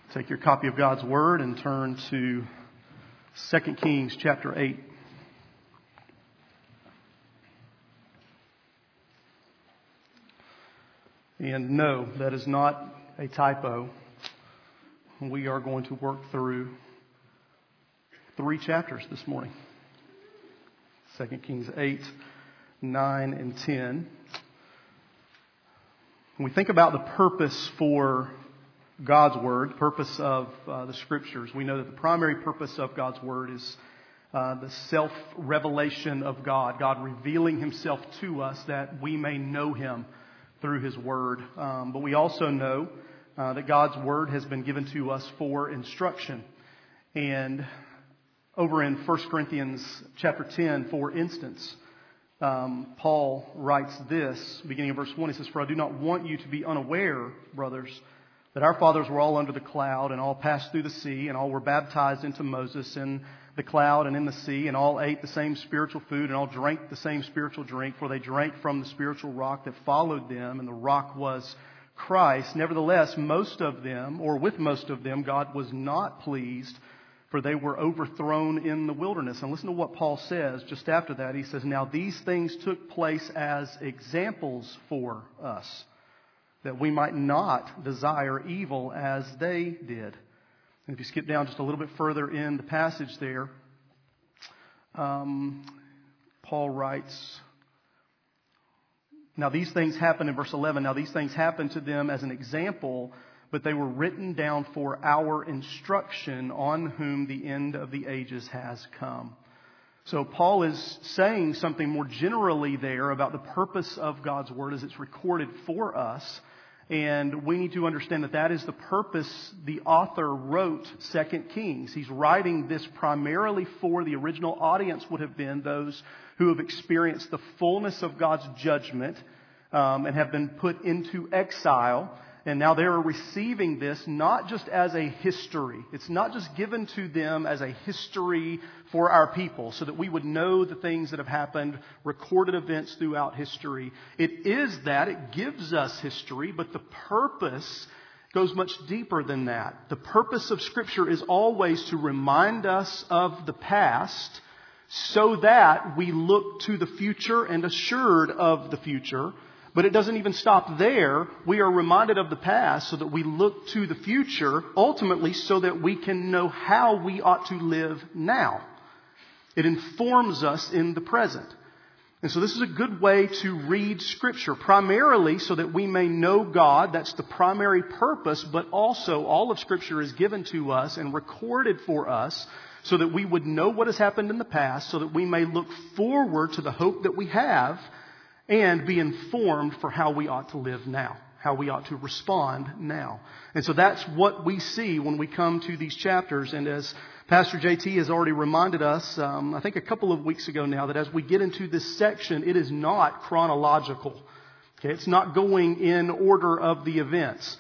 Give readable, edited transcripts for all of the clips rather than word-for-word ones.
Take your copy of God's Word and turn to 2 Kings chapter 8. And no, that is not a typo. We are going to work through 3 chapters this morning. 2 Kings 8, 9, and 10. When we think about the purpose for God's Word, purpose of the Scriptures, we know that the primary purpose of God's Word is the self-revelation of God, God revealing Himself to us that we may know Him through His Word. But we also know that God's Word has been given to us for instruction. And over in 1 Corinthians chapter 10, for instance, Paul writes this, beginning of verse 1, he says, "For I do not want you to be unaware, brothers, that our fathers were all under the cloud, and all passed through the sea, and all were baptized into Moses in the cloud and in the sea, and all ate the same spiritual food, and all drank the same spiritual drink, for they drank from the spiritual rock that followed them, and the rock was Christ. Nevertheless, most of them, or with most of them, God was not pleased, for they were overthrown in the wilderness." And listen to what Paul says just after that. He says, "Now these things took place as examples for us, that we might not desire evil as they did." And if you skip down just a little bit further in the passage there, Paul writes, "Now these things happened," in verse 11, "Now these things happened to them as an example, but they were written down for our instruction, on whom the end of the ages has come." So Paul is saying something more generally there about the purpose of God's Word as it's recorded for us. And we need to understand that that is the purpose the author wrote 2 Kings. He's writing this primarily for the original audience would have been those who have experienced the fullness of God's judgment and have been put into exile. And now they are receiving this not just as a history. It's not just given to them as a history for our people so that we would know the things that have happened, recorded events throughout history. It is that. It gives us history, but the purpose goes much deeper than that. The purpose of Scripture is always to remind us of the past so that we look to the future and assured of the future. But it doesn't even stop there. We are reminded of the past so that we look to the future, ultimately so that we can know how we ought to live now. It informs us in the present. And so this is a good way to read Scripture, primarily so that we may know God. That's the primary purpose, but also all of Scripture is given to us and recorded for us so that we would know what has happened in the past, so that we may look forward to the hope that we have and be informed for how we ought to live now, how we ought to respond now. And so that's what we see when we come to these chapters. And as Pastor JT has already reminded us, I think a couple of weeks ago now, that as we get into this section, it is not chronological. Okay, it's not going in order of the events.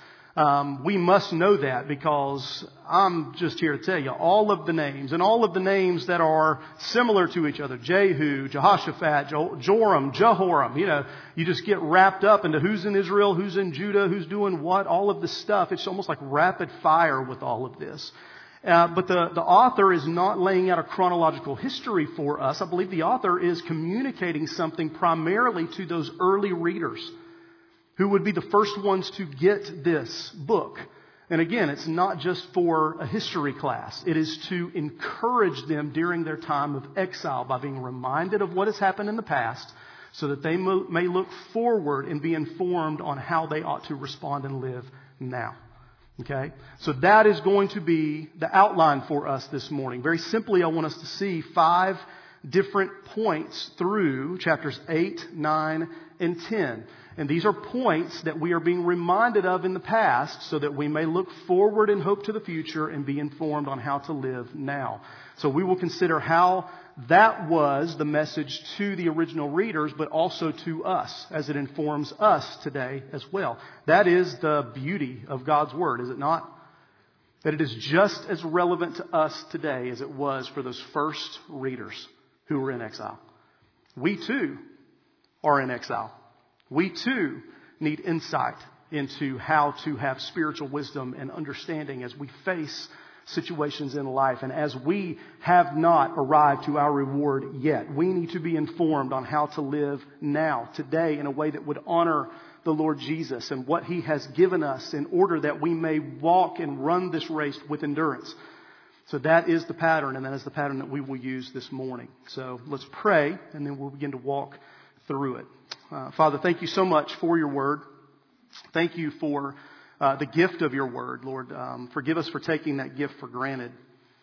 We must know that because I'm just here to tell you all of the names and all of the names that are similar to each other. Jehu, Jehoshaphat, Joram, Jehoram. You just get wrapped up into who's in Israel, who's in Judah, who's doing what, all of this stuff. It's almost like rapid fire with all of this. But the author is not laying out a chronological history for us. I believe the author is communicating something primarily to those early readers who would be the first ones to get this book. And again, it's not just for a history class. It is to encourage them during their time of exile by being reminded of what has happened in the past so that they may look forward and be informed on how they ought to respond and live now. Okay? So that is going to be the outline for us this morning. Very simply, I want us to see 5 different points through chapters 8, 9, and 10. And these are points that we are being reminded of in the past so that we may look forward and hope to the future and be informed on how to live now. So we will consider how that was the message to the original readers, but also to us as it informs us today as well. That is the beauty of God's Word, is it not? That it is just as relevant to us today as it was for those first readers who were in exile. We too are in exile. We too need insight into how to have spiritual wisdom and understanding as we face situations in life. And as we have not arrived to our reward yet, we need to be informed on how to live now, today, in a way that would honor the Lord Jesus and what He has given us in order that we may walk and run this race with endurance. So that is the pattern, and that is the pattern that we will use this morning. So let's pray, and then we'll begin to walk through it. Father, thank you so much for your word. Thank you for the gift of your word, Lord. Forgive us for taking that gift for granted.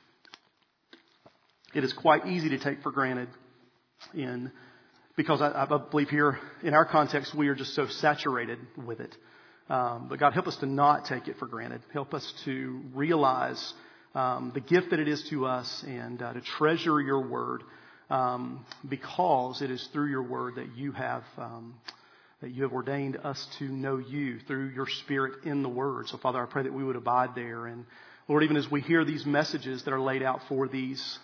It is quite easy to take for granted because I believe here in our context we are just so saturated with it. But God, help us to not take it for granted. Help us to realize the gift that it is to us and to treasure your word because it is through your word that you have ordained us to know you through your Spirit in the Word. So, Father, I pray that we would abide there. And, Lord, even as we hear these messages that are laid out for these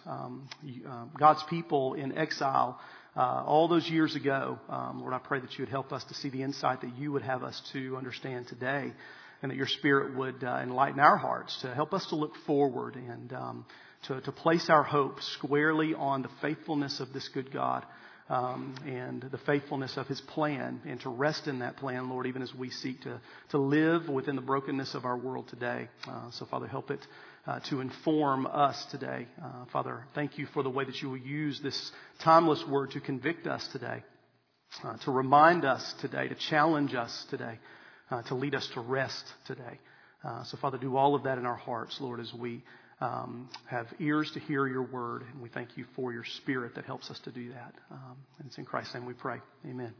God's people in exile all those years ago, Lord, I pray that you would help us to see the insight that you would have us to understand today, and that your Spirit would enlighten our hearts to help us to look forward and to place our hope squarely on the faithfulness of this good God. And the faithfulness of His plan, and to rest in that plan, Lord, even as we seek to live within the brokenness of our world today. So, Father, help it to inform us today. Father, thank you for the way that you will use this timeless word to convict us today, to remind us today, to challenge us today, to lead us to rest today. So, Father, do all of that in our hearts, Lord, as we have ears to hear your word, and we thank you for your Spirit that helps us to do that. And it's in Christ's name we pray. Amen.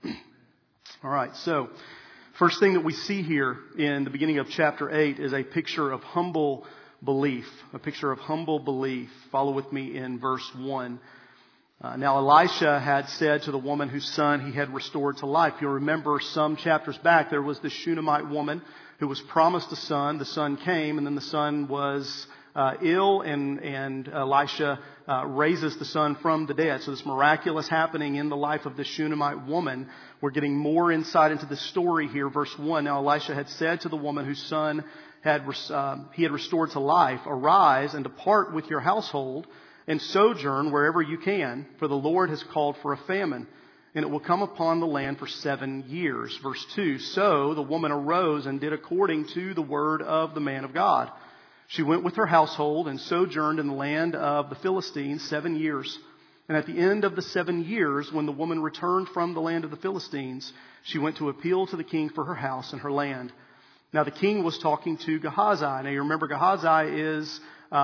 All right, so first thing that we see here in the beginning of chapter 8 is a picture of humble belief. A picture of humble belief. Follow with me in verse 1. Now Elisha had said to the woman whose son he had restored to life. You'll remember some chapters back there was this Shunammite woman who was promised a son. The son came, and then the son was ill, and Elisha raises the son from the dead. So this miraculous happening in the life of this Shunammite woman. We're getting more insight into the story here. Verse 1, now Elisha had said to the woman whose son he had restored to life, arise and depart with your household and sojourn wherever you can, for the Lord has called for a famine, and it will come upon the land for 7 years. Verse 2, so the woman arose and did according to the word of the man of God. She went with her household and sojourned in the land of the Philistines 7 years. And at the end of the 7 years, when the woman returned from the land of the Philistines, she went to appeal to the king for her house and her land. Now the king was talking to Gehazi. Now you remember Gehazi is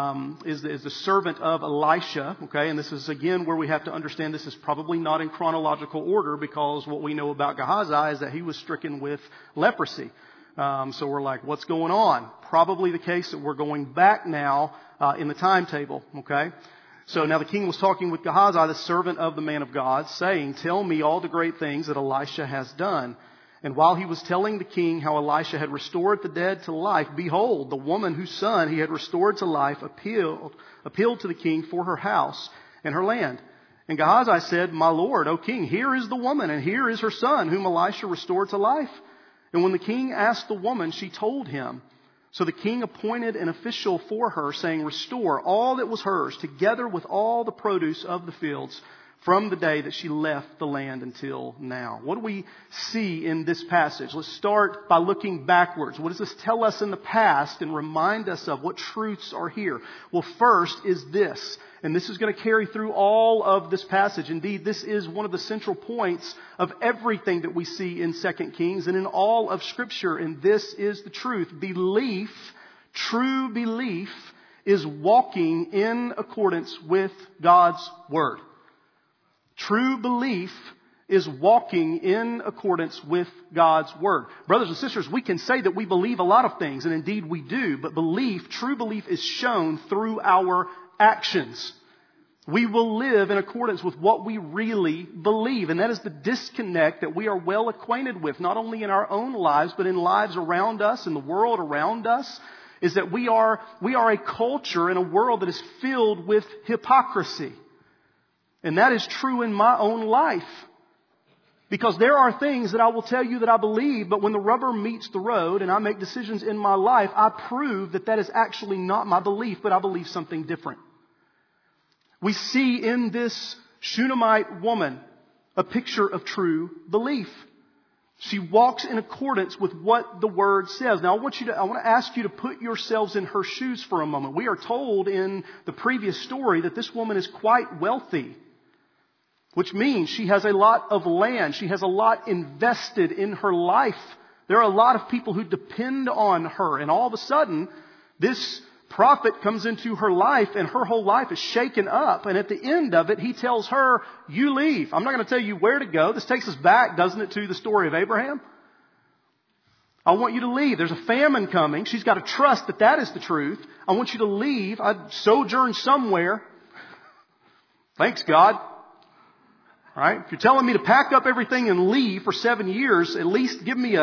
the servant of Elisha. Okay, and this is again where we have to understand this is probably not in chronological order, because what we know about Gehazi is that he was stricken with leprosy. So we're like, what's going on? Probably the case that we're going back now in the timetable. Okay. So now the king was talking with Gehazi, the servant of the man of God, saying, tell me all the great things that Elisha has done. And while he was telling the king how Elisha had restored the dead to life, behold, the woman whose son he had restored to life appealed to the king for her house and her land. And Gehazi said, my lord, O king, here is the woman, and here is her son, whom Elisha restored to life. And when the king asked the woman, she told him. So the king appointed an official for her, saying, restore all that was hers, together with all the produce of the fields, from the day that she left the land until now. What do we see in this passage? Let's start by looking backwards. What does this tell us in the past and remind us of? What truths are here? Well, first is this, and this is going to carry through all of this passage. Indeed, this is one of the central points of everything that we see in 2 Kings and in all of Scripture, and this is the truth. Belief, true belief, is walking in accordance with God's Word. True belief is walking in accordance with God's Word. Brothers and sisters, we can say that we believe a lot of things, and indeed we do, but true belief is shown through our actions. We will live in accordance with what we really believe, and that is the disconnect that we are well acquainted with, not only in our own lives, but in lives around us, in the world around us, is that we are a culture in a world that is filled with hypocrisy. And that is true in my own life. Because there are things that I will tell you that I believe, but when the rubber meets the road and I make decisions in my life, I prove that that is actually not my belief, but I believe something different. We see in this Shunammite woman a picture of true belief. She walks in accordance with what the Word says. Now I want to ask you to put yourselves in her shoes for a moment. We are told in the previous story that this woman is quite wealthy, which means she has a lot of land. She has a lot invested in her life. There are a lot of people who depend on her. And all of a sudden, this prophet comes into her life and her whole life is shaken up. And at the end of it, he tells her, you leave. I'm not going to tell you where to go. This takes us back, doesn't it, to the story of Abraham? I want you to leave. There's a famine coming. She's got to trust that that is the truth. I want you to leave. I sojourn somewhere. Thanks, God. All right? If you're telling me to pack up everything and leave for 7 years, at least give me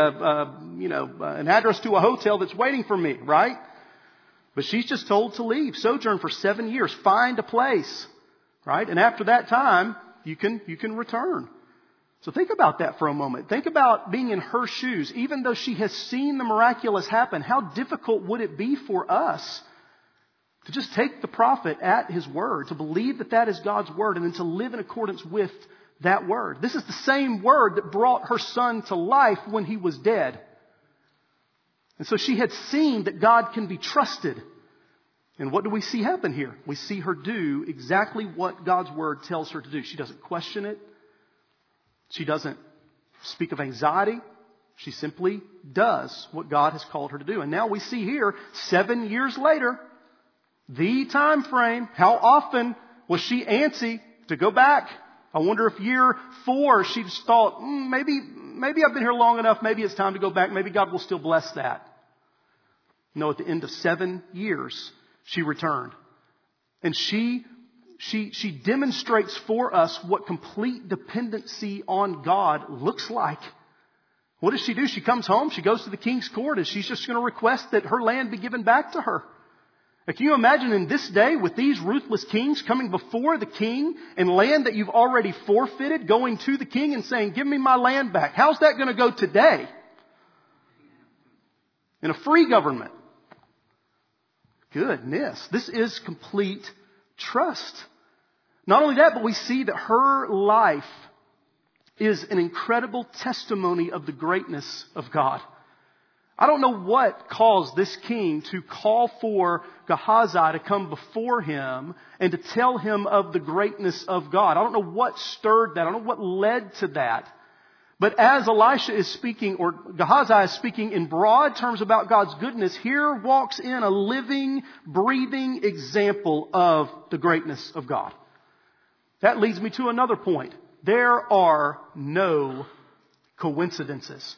an address to a hotel that's waiting for me, right? But she's just told to leave, sojourn for 7 years, find a place, right? And after that time, you can return. So think about that for a moment. Think about being in her shoes. Even though she has seen the miraculous happen, how difficult would it be for us to just take the prophet at his word, to believe that that is God's word, and then to live in accordance with that word? This is the same word that brought her son to life when he was dead. And so she had seen that God can be trusted. And what do we see happen here? We see her do exactly what God's word tells her to do. She doesn't question it. She doesn't speak of anxiety. She simply does what God has called her to do. And now we see here, 7 years later, the time frame. How often was she antsy to go back? I wonder if year 4 she thought, maybe I've been here long enough. Maybe it's time to go back. Maybe God will still bless that. No, at the end of 7 years, she returned. And she demonstrates for us what complete dependency on God looks like. What does she do? She comes home. She goes to the king's court and she's just going to request that her land be given back to her. Can you imagine in this day with these ruthless kings coming before the king and land that you've already forfeited, going to the king and saying, give me my land back? How's that going to go today? In a free government. Goodness, this is complete trust. Not only that, but we see that her life is an incredible testimony of the greatness of God. I don't know what caused this king to call for Gehazi to come before him and to tell him of the greatness of God. I don't know what stirred that. I don't know what led to that. But as Elisha is speaking, or Gehazi is speaking in broad terms about God's goodness, here walks in a living, breathing example of the greatness of God. That leads me to another point. There are no coincidences.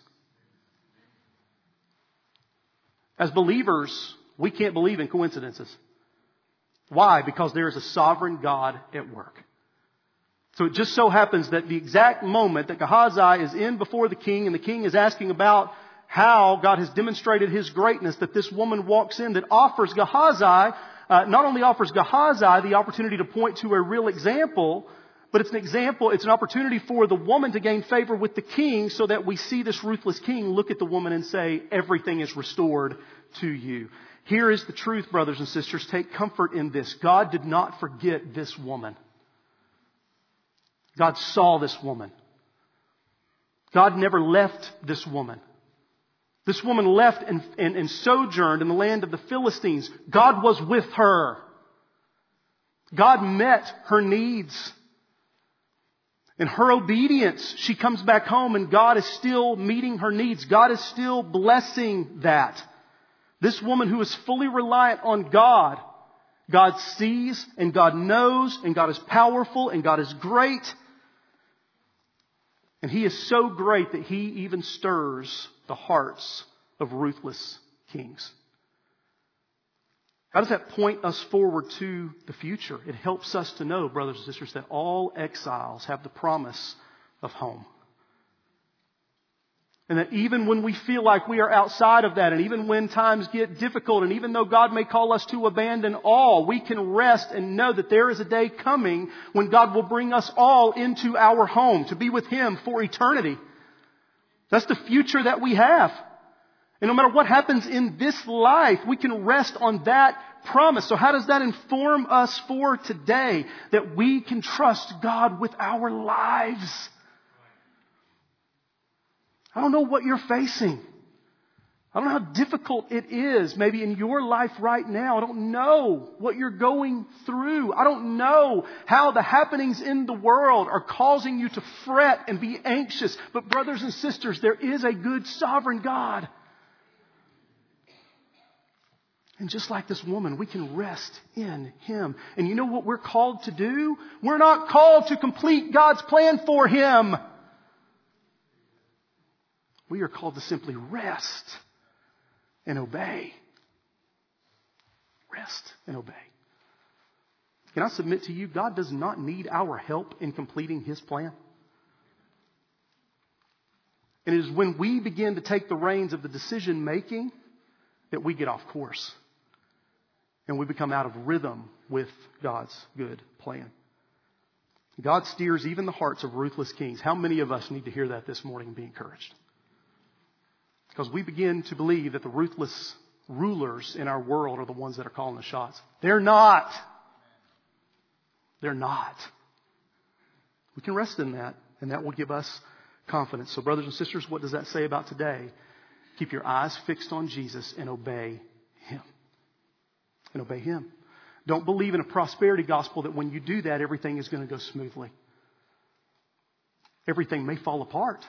As believers, we can't believe in coincidences. Why? Because there is a sovereign God at work. So it just so happens that the exact moment that Gehazi is in before the king and the king is asking about how God has demonstrated His greatness, that this woman walks in that offers Gehazi, not only offers Gehazi the opportunity to point to a real example, but it's an opportunity for the woman to gain favor with the king so that we see this ruthless king look at the woman and say, everything is restored to you. Here is the truth, brothers and sisters. Take comfort in this. God did not forget this woman. God saw this woman. God never left this woman. This woman left and sojourned in the land of the Philistines. God was with her. God met her needs. In her obedience, she comes back home and God is still meeting her needs. God is still blessing that. This woman who is fully reliant on God, God sees and God knows and God is powerful and God is great. And He is so great that He even stirs the hearts of ruthless kings. How does that point us forward to the future? It helps us to know, brothers and sisters, that all exiles have the promise of home. And that even when we feel like we are outside of that, and even when times get difficult, and even though God may call us to abandon all, we can rest and know that there is a day coming when God will bring us all into our home to be with Him for eternity. That's the future that we have. And no matter what happens in this life, we can rest on that promise. So how does that inform us for today? That we can trust God with our lives. I don't know what you're facing. I don't know how difficult it is maybe in your life right now. I don't know what you're going through. I don't know how the happenings in the world are causing you to fret and be anxious. But brothers and sisters, there is a good sovereign God. And just like this woman, we can rest in Him. And you know what we're called to do? We're not called to complete God's plan for Him. We are called to simply rest and obey. Rest and obey. Can I submit to you, God does not need our help in completing His plan. And it is when we begin to take the reins of the decision making that we get off course. And we become out of rhythm with God's good plan. God steers even the hearts of ruthless kings. How many of us need to hear that this morning and be encouraged? Because we begin to believe that the ruthless rulers in our world are the ones that are calling the shots. They're not. They're not. We can rest in that, and that will give us confidence. So brothers and sisters, what does that say about today? Keep your eyes fixed on Jesus and obey Him. And obey Him. Don't believe in a prosperity gospel that when you do that, everything is going to go smoothly. Everything may fall apart.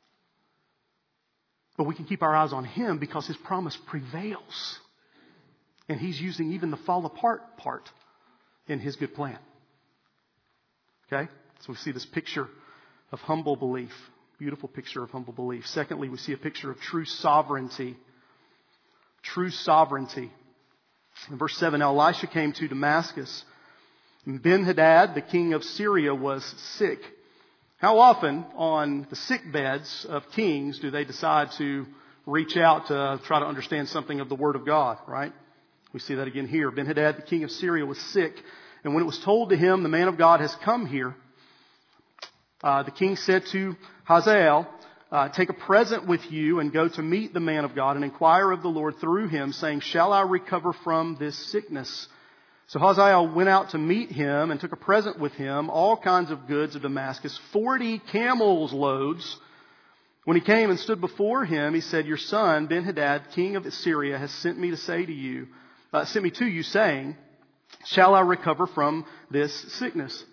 But we can keep our eyes on Him because His promise prevails. And He's using even the fall apart part in His good plan. Okay? So we see this picture of humble belief. Beautiful picture of humble belief. Secondly, we see a picture of true sovereignty. True sovereignty. In verse 7, now Elisha came to Damascus. And Ben-Hadad, the king of Syria, was sick. How often on the sick beds of kings do they decide to reach out to try to understand something of the Word of God, right? We see that again here. Ben-Hadad, the king of Syria, was sick. And when it was told to him, the man of God has come here, the king said to Hazael, take a present with you and go to meet the man of God and inquire of the Lord through him, saying, shall I recover from this sickness? So Hazael went out to meet him and took a present with him, all kinds of goods of Damascus, 40 camels loads. When he came and stood before him, he said, your son, Ben-Hadad, king of Syria, has sent me to you, saying, shall I recover from this sickness?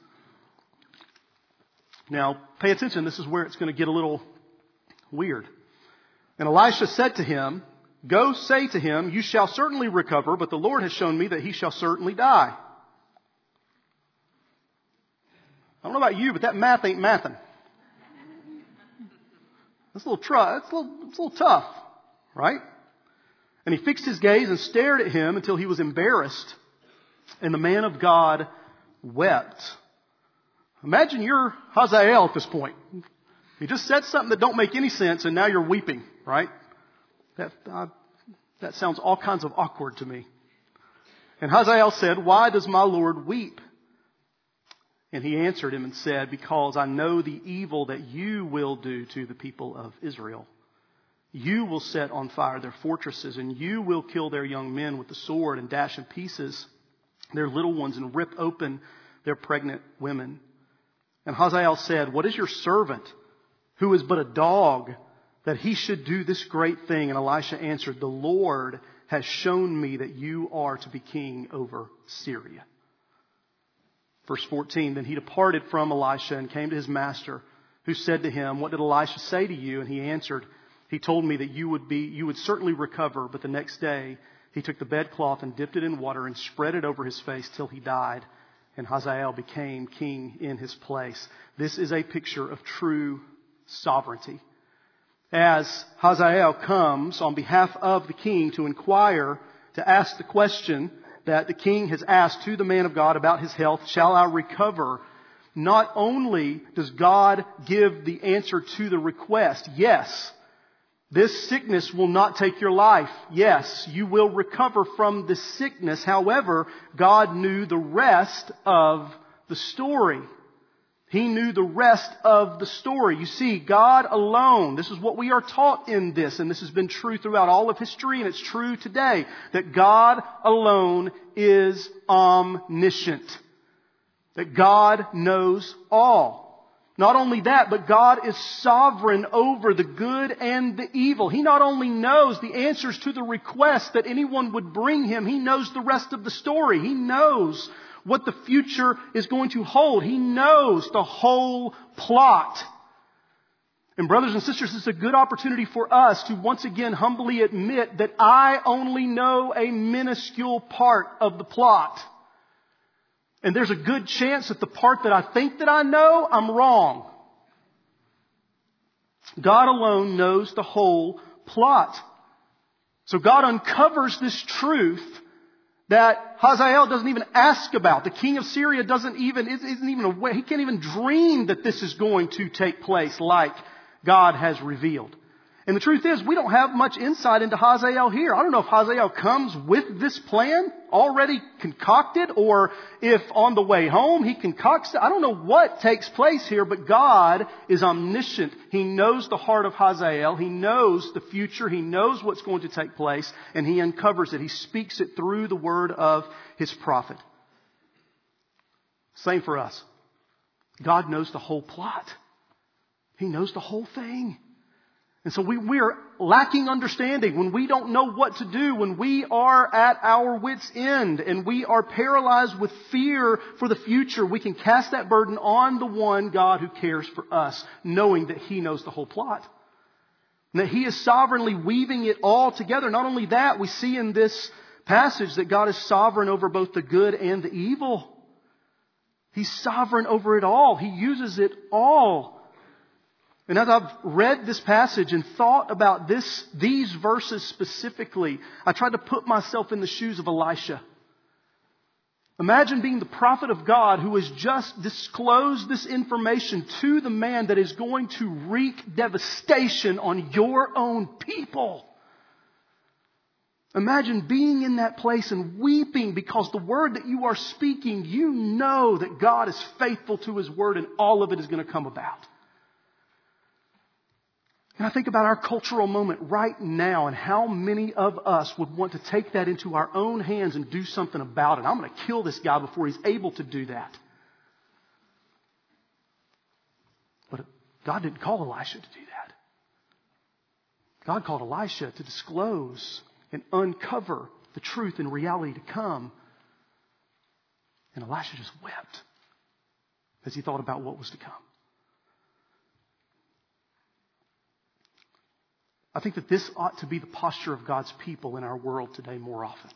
Now, pay attention. This is where it's going to get a little weird. And Elisha said to him, go say to him, you shall certainly recover, but the Lord has shown me that he shall certainly die. I don't know about you, but that math ain't mathing. It's a little tough, right? And he fixed his gaze and stared at him until he was embarrassed. And the man of God wept. Imagine you're Hazael at this point. You just said something that don't make any sense and now you're weeping, right? That sounds all kinds of awkward to me. And Hazael said, why does my Lord weep? And he answered him and said, because I know the evil that you will do to the people of Israel. You will set on fire their fortresses, and you will kill their young men with the sword and dash in pieces their little ones and rip open their pregnant women. And Hazael said, what is your servant, who is but a dog, that he should do this great thing? And Elisha answered, the Lord has shown me that you are to be king over Syria. Verse 14, then he departed from Elisha and came to his master, who said to him, what did Elisha say to you? And he answered, he told me that you would certainly recover. But the next day he took the bedcloth and dipped it in water and spread it over his face till he died. And Hazael became king in his place. This is a picture of true sovereignty. As Hazael comes on behalf of the king to inquire, to ask the question that the king has asked to the man of God about his health, shall I recover? Not only does God give the answer to the request, yes, This sickness will not take your life. Yes, you will recover from this sickness. However, God knew the rest of the story. He knew the rest of the story. You see, God alone, this is what we are taught in this, and this has been true throughout all of history, and it's true today, that God alone is omniscient. That God knows all. Not only that, but God is sovereign over the good and the evil. He not only knows the answers to the requests that anyone would bring Him, He knows the rest of the story. He knows what the future is going to hold. He knows the whole plot. And brothers and sisters, this is a good opportunity for us to once again humbly admit that I only know a minuscule part of the plot. And there's a good chance that the part that I think that I know, I'm wrong. God alone knows the whole plot. So God uncovers this truth that Hazael doesn't even ask about. The king of Syria isn't even aware. He can't even dream that this is going to take place like God has revealed. And the truth is, we don't have much insight into Hazael here. I don't know if Hazael comes with this plan already concocted, or if on the way home he concocts it. I don't know what takes place here, but God is omniscient. He knows the heart of Hazael. He knows the future. He knows what's going to take place, and He uncovers it. He speaks it through the word of His prophet. Same for us. God knows the whole plot. He knows the whole thing. And so we are lacking understanding when we don't know what to do, when we are at our wits' end and we are paralyzed with fear for the future. We can cast that burden on the one God who cares for us, knowing that He knows the whole plot. And that He is sovereignly weaving it all together. Not only that, we see in this passage that God is sovereign over both the good and the evil. He's sovereign over it all. He uses it all. And as I've read this passage and thought about these verses specifically, I tried to put myself in the shoes of Elisha. Imagine being the prophet of God who has just disclosed this information to the man that is going to wreak devastation on your own people. Imagine being in that place and weeping because the word that you are speaking, you know that God is faithful to His word and all of it is going to come about. And I think about our cultural moment right now and how many of us would want to take that into our own hands and do something about it. I'm going to kill this guy before he's able to do that. But God didn't call Elisha to do that. God called Elisha to disclose and uncover the truth and reality to come. And Elisha just wept as he thought about what was to come. I think that this ought to be the posture of God's people in our world today more often.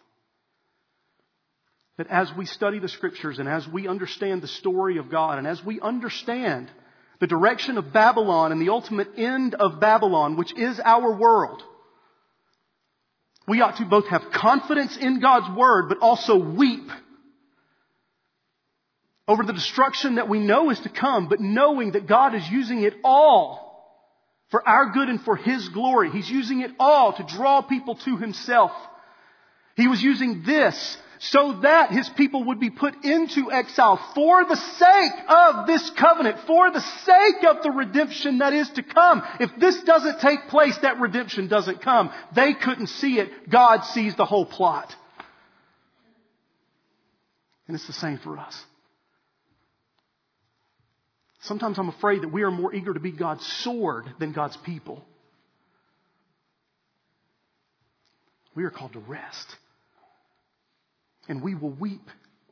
That as we study the Scriptures and as we understand the story of God and as we understand the direction of Babylon and the ultimate end of Babylon, which is our world, we ought to both have confidence in God's Word but also weep over the destruction that we know is to come, but knowing that God is using it all for our good and for His glory. He's using it all to draw people to Himself. He was using this so that His people would be put into exile for the sake of this covenant, for the sake of the redemption that is to come. If this doesn't take place, that redemption doesn't come. They couldn't see it. God sees the whole plot. And it's the same for us. Sometimes I'm afraid that we are more eager to be God's sword than God's people. We are called to rest. And we will weep.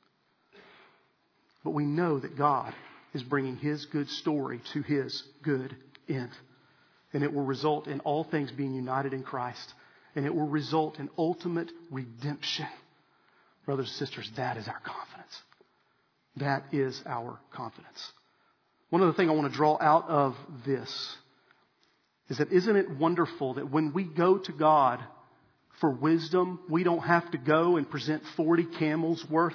But we know that God is bringing His good story to His good end. And it will result in all things being united in Christ. And it will result in ultimate redemption. Brothers and sisters, that is our confidence. That is our confidence. One other thing I want to draw out of this is that isn't it wonderful that when we go to God for wisdom, we don't have to go and present 40 camels worth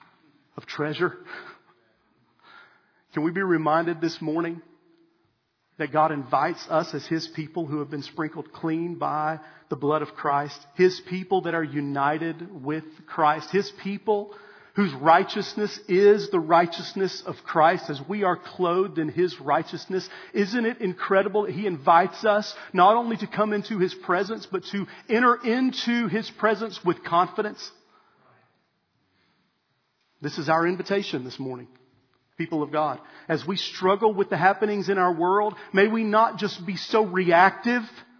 of treasure? Can we be reminded this morning that God invites us as His people who have been sprinkled clean by the blood of Christ, His people that are united with Christ, His people whose righteousness is the righteousness of Christ as we are clothed in His righteousness. Isn't it incredible that He invites us not only to come into His presence, but to enter into His presence with confidence? This is our invitation this morning, people of God. As we struggle with the happenings in our world, may we not just be so reactive,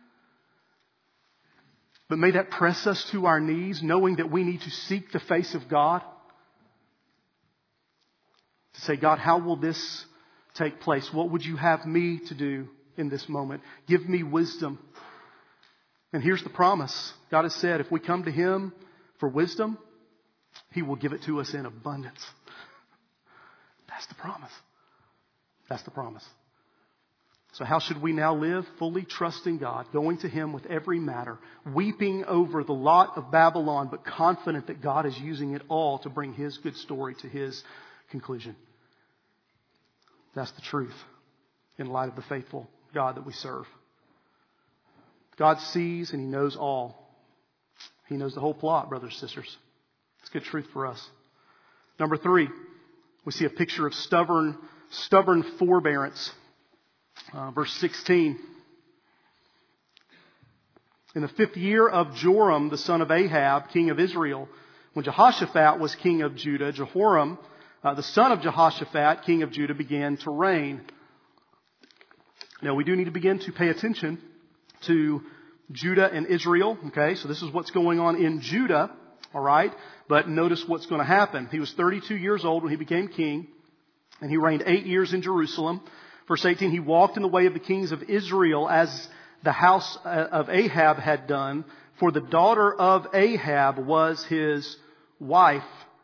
but may that press us to our knees, knowing that we need to seek the face of God. To say, God, how will this take place? What would you have me to do in this moment? Give me wisdom. And here's the promise. God has said, if we come to Him for wisdom, He will give it to us in abundance. That's the promise. That's the promise. So how should we now live? Fully trusting God, going to Him with every matter, weeping over the lot of Babylon, but confident that God is using it all to bring His good story to His conclusion. That's the truth in light of the faithful God that we serve. God sees and He knows all. He knows the whole plot, brothers and sisters. It's good truth for us. Number 3, we see a picture of stubborn forbearance. Verse 16. In the 5th year of Joram, the son of Ahab, king of Israel, when Jehoshaphat was king of Judah, Jehoram, the son of Jehoshaphat, king of Judah, began to reign. Now, we do need to begin to pay attention to Judah and Israel. Okay, so this is what's going on in Judah. All right, but notice what's going to happen. He was 32 years old when he became king, and he reigned 8 years in Jerusalem. Verse 18, he walked in the way of the kings of Israel as the house of Ahab had done, for the daughter of Ahab was his wife.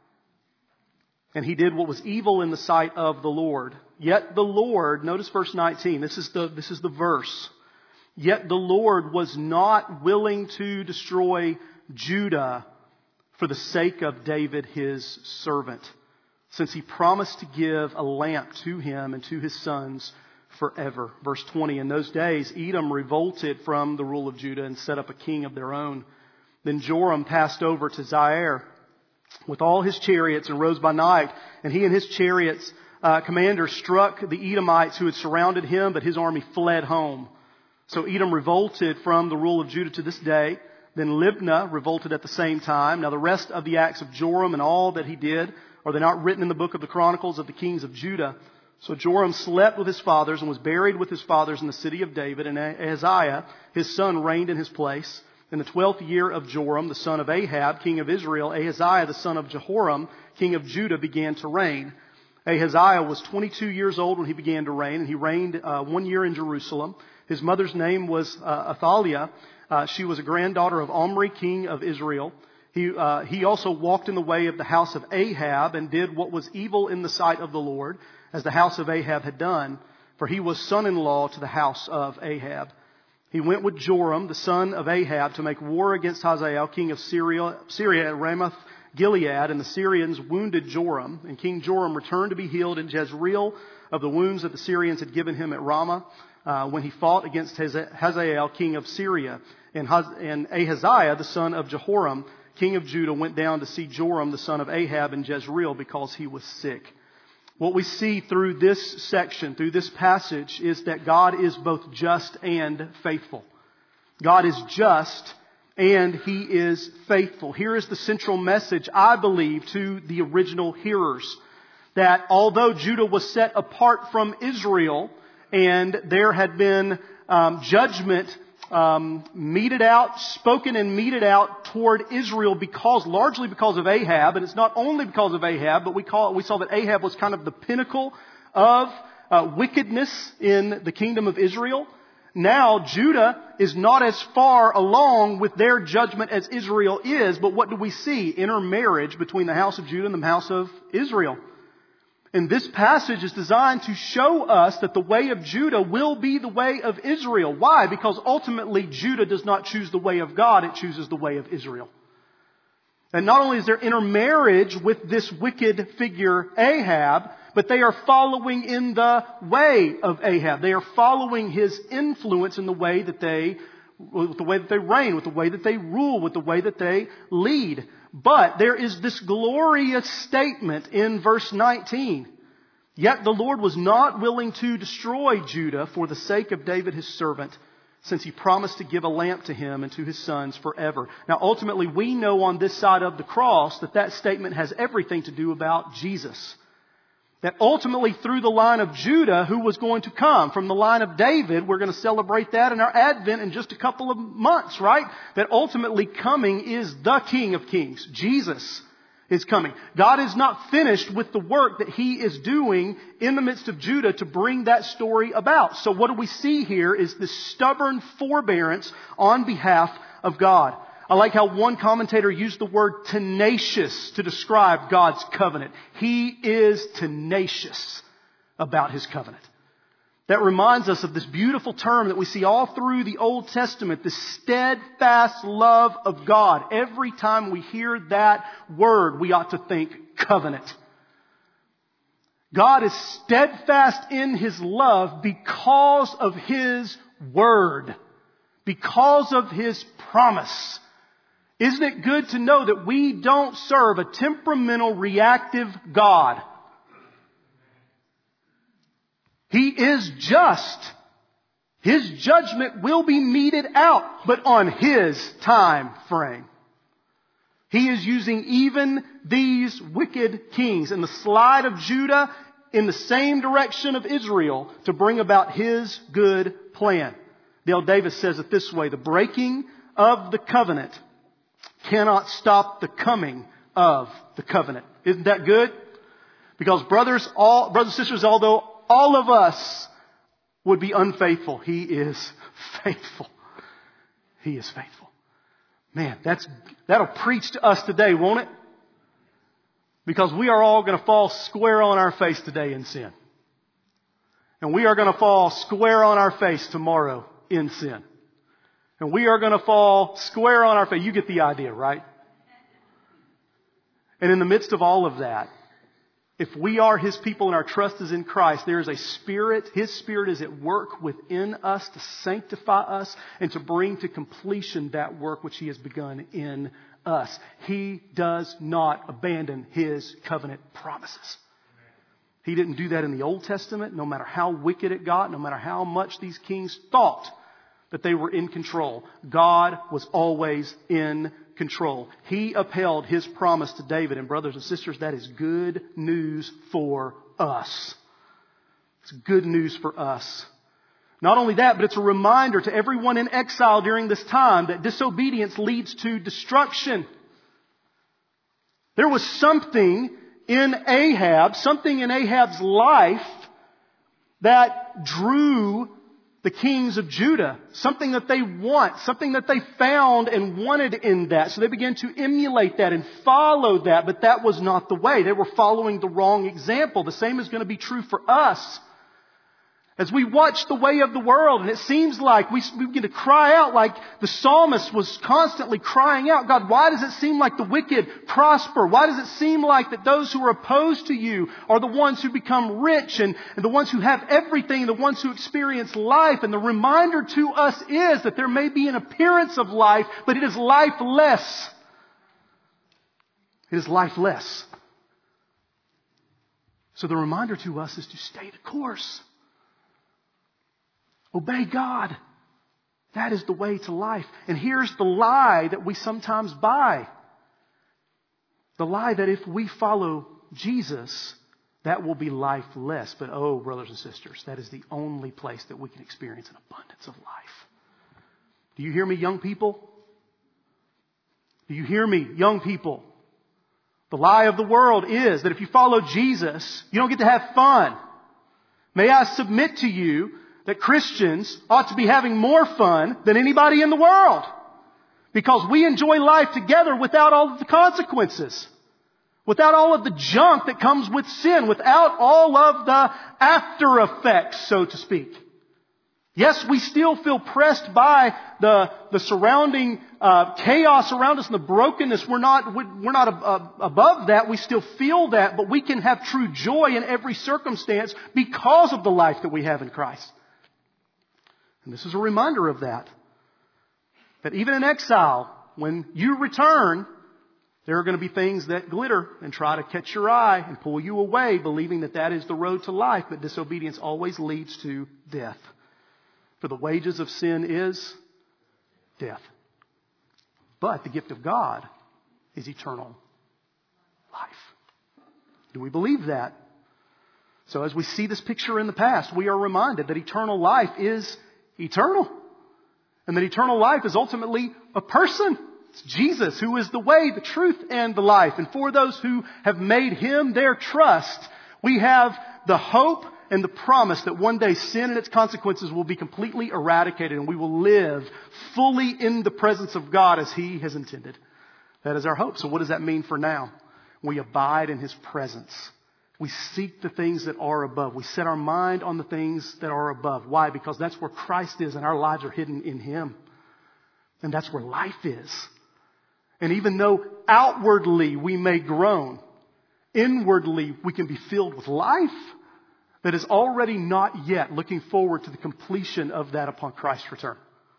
And he did what was evil in the sight of the Lord. Yet the Lord, notice verse 19, this is the verse. Yet the Lord was not willing to destroy Judah for the sake of David his servant, since He promised to give a lamp to him and to his sons forever. Verse 20, in those days Edom revolted from the rule of Judah and set up a king of their own. Then Joram passed over to Zaire with all his chariots and rose by night, and he and his chariots commanders struck the Edomites who had surrounded him, but his army fled home. So Edom revolted from the rule of Judah to this day. Then Libnah revolted at the same time. Now the rest of the acts of Joram and all that he did, are they not written in the book of the Chronicles of the kings of Judah? So Joram slept with his fathers and was buried with his fathers in the city of David, and Ahaziah, his son, reigned in his place. In the 12th year of Joram, the son of Ahab, king of Israel, Ahaziah, the son of Jehoram, king of Judah, began to reign. Ahaziah was 22 years old when he began to reign, and he reigned 1 year in Jerusalem. His mother's name was Athaliah. She was a granddaughter of Omri, king of Israel. He also walked in the way of the house of Ahab and did what was evil in the sight of the Lord, as the house of Ahab had done, for he was son-in-law to the house of Ahab. He went with Joram, the son of Ahab, to make war against Hazael, king of Syria at Ramoth Gilead, and the Syrians wounded Joram, and King Joram returned to be healed in Jezreel of the wounds that the Syrians had given him at Ramah, when he fought against Hazael, king of Syria. And Ahaziah, the son of Jehoram, king of Judah, went down to see Joram, the son of Ahab, in Jezreel because he was sick. What we see through this section, through this passage, is that God is both just and faithful. God is just and He is faithful. Here is the central message, I believe, to the original hearers. That although Judah was set apart from Israel, and there had been judgment meted out, spoken and meted out toward Israel largely because of Ahab. And it's not only because of Ahab, but we saw that Ahab was kind of the pinnacle of wickedness in the kingdom of Israel. Now Judah is not as far along with their judgment as Israel is, but what do we see? Intermarriage between the house of Judah and the house of Israel. And this passage is designed to show us that the way of Judah will be the way of Israel. Why? Because ultimately Judah does not choose the way of God, it chooses the way of Israel. And not only is there intermarriage with this wicked figure Ahab, but they are following in the way of Ahab. They are following his influence in the way that they reign, with the way that they rule, with the way that they lead. But there is this glorious statement in verse 19. Yet the Lord was not willing to destroy Judah for the sake of David his servant, since he promised to give a lamp to him and to his sons forever. Now ultimately we know on this side of the cross that statement has everything to do about Jesus. That ultimately through the line of Judah, who was going to come from the line of David, we're going to celebrate that in our Advent in just a couple of months, right? That ultimately coming is the King of Kings. Jesus is coming. God is not finished with the work that He is doing in the midst of Judah to bring that story about. So what do we see here is this stubborn forbearance on behalf of God. I like how one commentator used the word tenacious to describe God's covenant. He is tenacious about His covenant. That reminds us of this beautiful term that we see all through the Old Testament, the steadfast love of God. Every time we hear that word, we ought to think covenant. God is steadfast in His love because of His word, because of His promise. Isn't it good to know that we don't serve a temperamental, reactive God? He is just. His judgment will be meted out, but on His time frame. He is using even these wicked kings and the slide of Judah in the same direction of Israel to bring about His good plan. Dale Davis says it this way: the breaking of the covenant cannot stop the coming of the covenant. Isn't that good? Because brothers and sisters, although all of us would be unfaithful, He is faithful. He is faithful. Man, that'll preach to us today, won't it? Because we are all going to fall square on our face today in sin. And we are going to fall square on our face tomorrow in sin. And we are going to fall square on our face. You get the idea, right? And in the midst of all of that, if we are His people and our trust is in Christ, there is a Spirit. His Spirit is at work within us to sanctify us and to bring to completion that work which He has begun in us. He does not abandon His covenant promises. He didn't do that in the Old Testament, no matter how wicked it got, no matter how much these kings thought that they were in control. God was always in control. He upheld His promise to David. And brothers and sisters, that is good news for us. It's good news for us. Not only that, but it's a reminder to everyone in exile during this time that disobedience leads to destruction. There was something in Ahab's life that drew the kings of Judah, something that they want, something that they found and wanted in that. So they began to emulate that and follow that, but that was not the way. They were following the wrong example. The same is going to be true for us. As we watch the way of the world, and it seems like we begin to cry out like the psalmist was constantly crying out, God, why does it seem like the wicked prosper? Why does it seem like that those who are opposed to You are the ones who become rich and the ones who have everything, the ones who experience life? And the reminder to us is that there may be an appearance of life, but it is lifeless. It is lifeless. So the reminder to us is to stay the course. Obey God. That is the way to life. And here's the lie that we sometimes buy. The lie that if we follow Jesus, that will be lifeless. But oh, brothers and sisters, that is the only place that we can experience an abundance of life. Do you hear me, young people? Do you hear me, young people? The lie of the world is that if you follow Jesus, you don't get to have fun. May I submit to you that Christians ought to be having more fun than anybody in the world. Because we enjoy life together without all of the consequences. Without all of the junk that comes with sin. Without all of the after effects, so to speak. Yes, we still feel pressed by the surrounding chaos around us and the brokenness. We're not above that. We still feel that, but we can have true joy in every circumstance because of the life that we have in Christ. And this is a reminder of that. That even in exile, when you return, there are going to be things that glitter and try to catch your eye and pull you away, believing that that is the road to life. But disobedience always leads to death. For the wages of sin is death. But the gift of God is eternal life. Do we believe that? So as we see this picture in the past, we are reminded that eternal life is eternal. And that eternal life is ultimately a person. It's Jesus, who is the way, the truth, and the life. And for those who have made Him their trust, we have the hope and the promise that one day sin and its consequences will be completely eradicated and we will live fully in the presence of God as He has intended. That is our hope. So what does that mean for now? We abide in His presence. We seek the things that are above. We set our mind on the things that are above. Why? Because that's where Christ is and our lives are hidden in Him. And that's where life is. And even though outwardly we may groan, inwardly we can be filled with life that is already not yet looking forward to the completion of that upon Christ's return.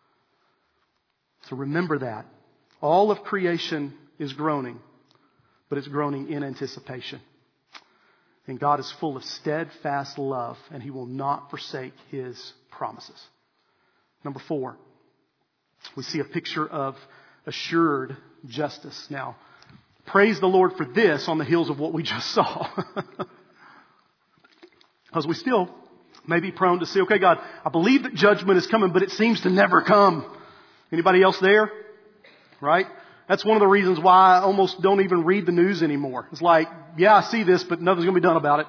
So remember that. All of creation is groaning, but it's groaning in anticipation. And God is full of steadfast love, and He will not forsake His promises. Number 4, we see a picture of assured justice. Now, praise the Lord for this on the heels of what we just saw. Because we still may be prone to say, okay, God, I believe that judgment is coming, but it seems to never come. Anybody else there? Right? That's one of the reasons why I almost don't even read the news anymore. It's like, yeah, I see this, but nothing's going to be done about it.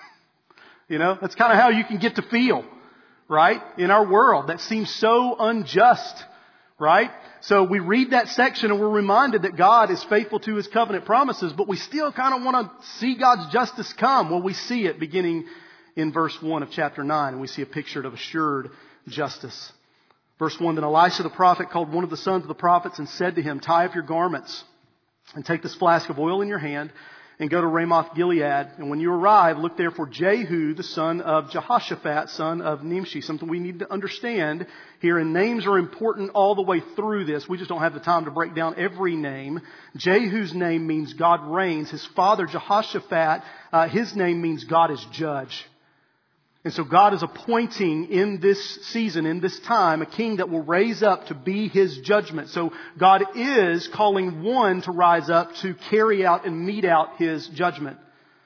You know, that's kind of how you can get to feel, right? In our world that seems so unjust, right? So we read that section and we're reminded that God is faithful to His covenant promises, but we still kind of want to see God's justice come. Well, we see it beginning in verse 1 of chapter 9, and we see a picture of assured justice. Verse 1, then Elisha the prophet called one of the sons of the prophets and said to him, tie up your garments and take this flask of oil in your hand and go to Ramoth Gilead. And when you arrive, look there for Jehu, the son of Jehoshaphat, son of Nimshi. Something we need to understand here, and names are important all the way through this. We just don't have the time to break down every name. Jehu's name means God reigns. His father, Jehoshaphat, his name means God is judge. And so God is appointing in this season, in this time, a king that will raise up to be His judgment. So God is calling one to rise up to carry out and mete out His judgment.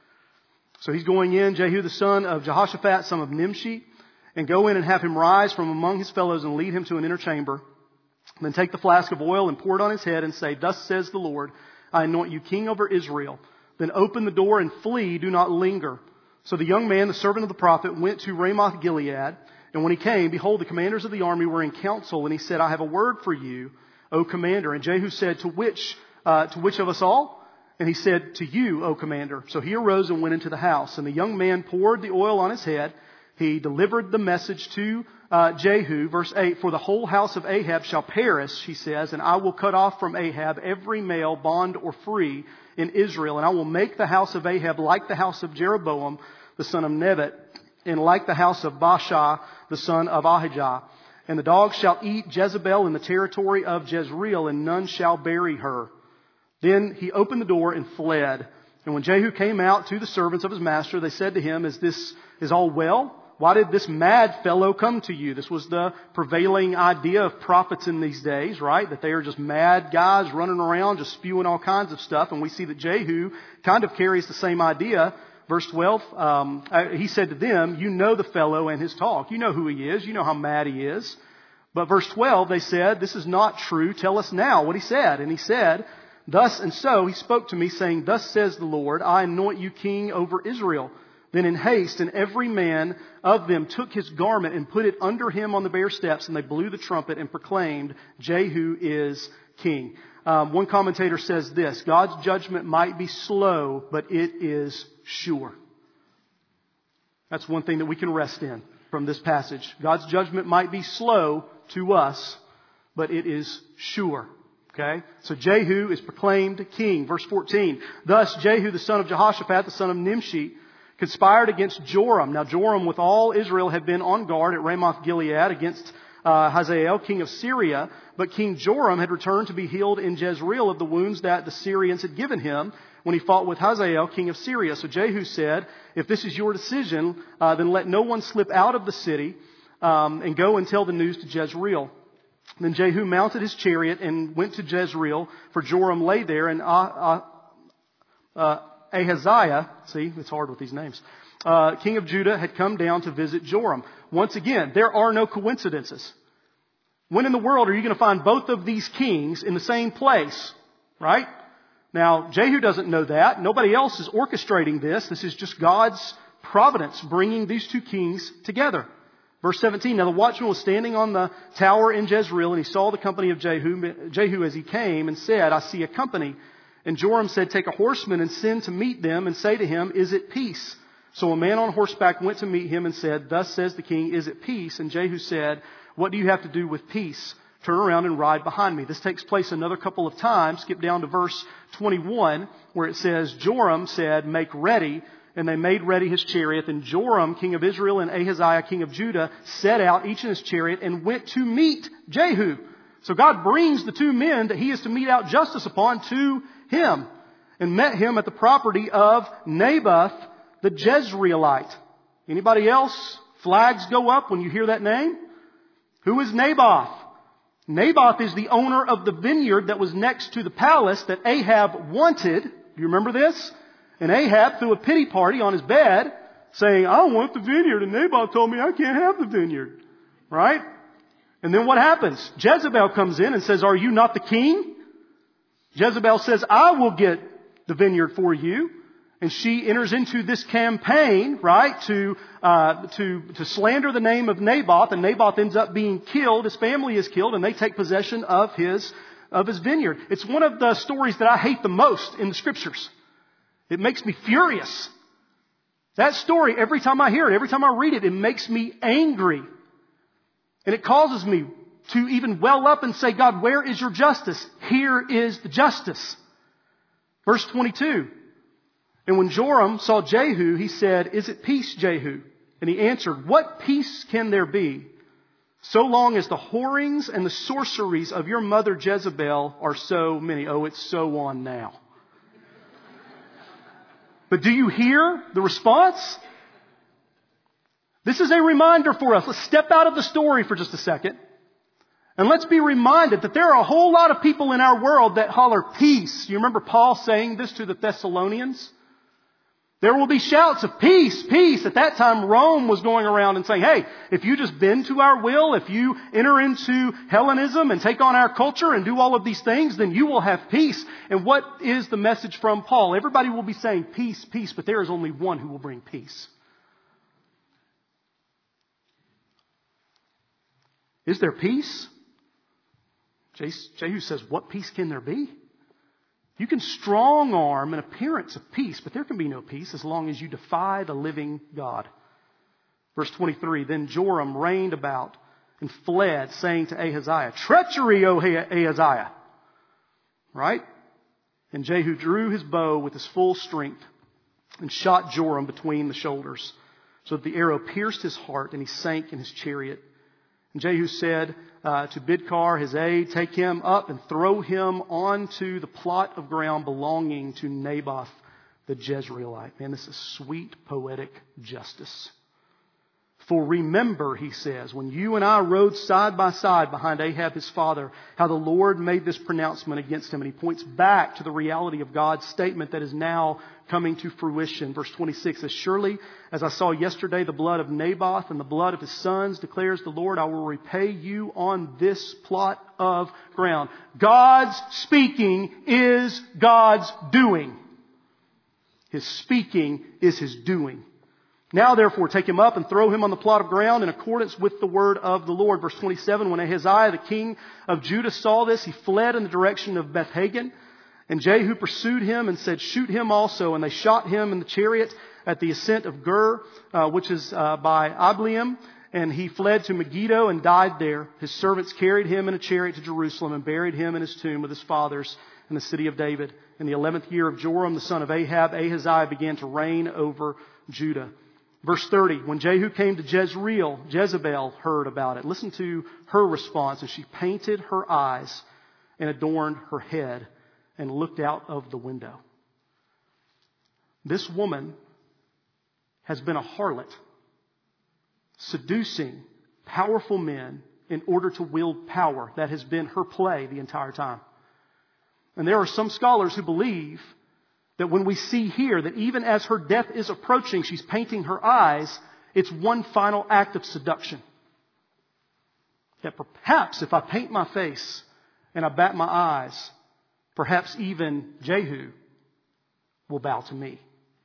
So He's going in, Jehu the son of Jehoshaphat, son of Nimshi, and go in and have him rise from among his fellows and lead him to an inner chamber. Then take the flask of oil and pour it on his head and say, thus says the Lord, I anoint you king over Israel. Then open the door and flee, do not linger. So the young man, the servant of the prophet, went to Ramoth Gilead. And when he came, behold, the commanders of the army were in council. And he said, I have a word for you, O commander. And Jehu said, to which of us all? And he said, to you, O commander. So he arose and went into the house. And the young man poured the oil on his head. He delivered the message to Jehu. Verse 8, for the whole house of Ahab shall perish, he says, and I will cut off from Ahab every male, bond or free, in Israel. And I will make the house of Ahab like the house of Jeroboam, the son of Nebat, and like the house of Baasha, the son of Ahijah. And the dogs shall eat Jezebel in the territory of Jezreel, and none shall bury her. Then he opened the door and fled. And when Jehu came out to the servants of his master, they said to him, is all well? Why did this mad fellow come to you? This was the prevailing idea of prophets in these days, right? That they are just mad guys running around, just spewing all kinds of stuff. And we see that Jehu kind of carries the same idea. Verse 12, he said to them, you know the fellow and his talk. You know who he is. You know how mad he is. But verse 12, they said, this is not true. Tell us now what he said. And he said, thus and so he spoke to me, saying, thus says the Lord, I anoint you king over Israel. Then in haste, and every man of them took his garment and put it under him on the bare steps, and they blew the trumpet and proclaimed, Jehu is king. One commentator says this, God's judgment might be slow, but it is sure. That's one thing that we can rest in. from this passage. God's judgment might be slow to us, but it is sure. Okay? So Jehu is proclaimed king. Verse 14. Thus Jehu, the son of Jehoshaphat, the son of Nimshi, conspired against Joram. Now Joram with all Israel had been on guard at Ramoth Gilead against Hazael, king of Syria. But King Joram had returned to be healed in Jezreel of the wounds that the Syrians had given him when he fought with Hazael, king of Syria. So Jehu said, if this is your decision, then let no one slip out of the city and go and tell the news to Jezreel. Then Jehu mounted his chariot and went to Jezreel, for Joram lay there, and Ahaziah, see, it's hard with these names, king of Judah, had come down to visit Joram. Once again, there are no coincidences. When in the world are you going to find both of these kings in the same place? Right? Now, Jehu doesn't know that. Nobody else is orchestrating this. This is just God's providence bringing these two kings together. Verse 17, now the watchman was standing on the tower in Jezreel, and he saw the company of Jehu as he came, and said, I see a company. And Joram said, take a horseman and send to meet them, and say to him, is it peace? So a man on horseback went to meet him and said, thus says the king, is it peace? And Jehu said, what do you have to do with peace? Turn around and ride behind me. This takes place another couple of times. Skip down to verse 21, where it says, Joram said, make ready. And they made ready his chariot. And Joram, king of Israel, and Ahaziah, king of Judah, set out, each in his chariot, and went to meet Jehu. So God brings the two men that he is to mete out justice upon to him, and met him at the property of Naboth the Jezreelite. Anybody else? Flags go up when you hear that name? Who is Naboth? Naboth is the owner of the vineyard that was next to the palace that Ahab wanted. Do you remember this? And Ahab threw a pity party on his bed saying, I want the vineyard. And Naboth told me I can't have the vineyard. Right? And then what happens? Jezebel comes in and says, are you not the king? Jezebel says, I will get the vineyard for you. And she enters into this campaign, right, to slander the name of Naboth. And Naboth ends up being killed. His family is killed, and they take possession of his vineyard. It's one of the stories that I hate the most in the Scriptures. It makes me furious. That story, every time I hear it, every time I read it, it makes me angry. And it causes me to even well up and say, God, where is your justice? Here is the justice. Verse 22. And when Joram saw Jehu, he said, is it peace, Jehu? And he answered, what peace can there be? So long as the whorings and the sorceries of your mother Jezebel are so many. Oh, it's so on now. But do you hear the response? This is a reminder for us. Let's step out of the story for just a second. And let's be reminded that there are a whole lot of people in our world that holler peace. You remember Paul saying this to the Thessalonians? There will be shouts of peace, peace. At that time, Rome was going around and saying, hey, if you just bend to our will, if you enter into Hellenism and take on our culture and do all of these things, then you will have peace. And what is the message from Paul? Everybody will be saying peace, peace, but there is only one who will bring peace. Is there peace? Jehu says, what peace can there be? You can strong arm an appearance of peace, but there can be no peace as long as you defy the living God. Verse 23, then Joram reigned about and fled, saying to Ahaziah, treachery, O Ahaziah. Right? And Jehu drew his bow with his full strength and shot Joram between the shoulders, so that the arrow pierced his heart and he sank in his chariot. And Jehu said to Bidkar, his aide, take him up and throw him onto the plot of ground belonging to Naboth the Jezreelite. Man, this is sweet, poetic justice. For remember, he says, when you and I rode side by side behind Ahab his father, how the Lord made this pronouncement against him. And he points back to the reality of God's statement that is now coming to fruition. Verse 26, as surely as I saw yesterday the blood of Naboth and the blood of his sons, declares the Lord, I will repay you on this plot of ground. God's speaking is God's doing. His speaking is His doing. Now, therefore, take him up and throw him on the plot of ground in accordance with the word of the Lord. Verse 27, when Ahaziah, the king of Judah, saw this, he fled in the direction of Beth-Hagan. And Jehu pursued him and said, shoot him also. And they shot him in the chariot at the ascent of Gur, which is by Ibleam. and he fled to Megiddo and died there. His servants carried him in a chariot to Jerusalem and buried him in his tomb with his fathers in the city of David. In the 11th year of Joram, the son of Ahab, Ahaziah began to reign over Judah. Verse 30, when Jehu came to Jezreel, Jezebel heard about it. Listen to her response. And she painted her eyes and adorned her head and looked out of the window. This woman has been a harlot, seducing powerful men in order to wield power. That has been her play the entire time. And there are some scholars who believe that when we see here that even as her death is approaching, she's painting her eyes, it's one final act of seduction. That perhaps if I paint my face and I bat my eyes, perhaps even Jehu will bow to me.